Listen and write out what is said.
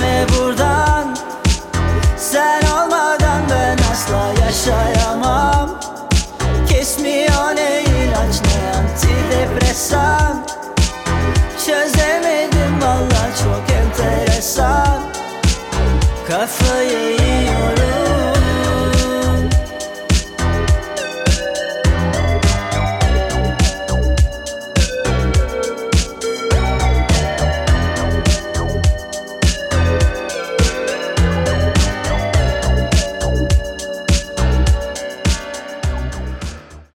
gitme buradan. Sen olmadan ben asla yaşayamam. Kesmiyor ne ilaç ne antidepresan.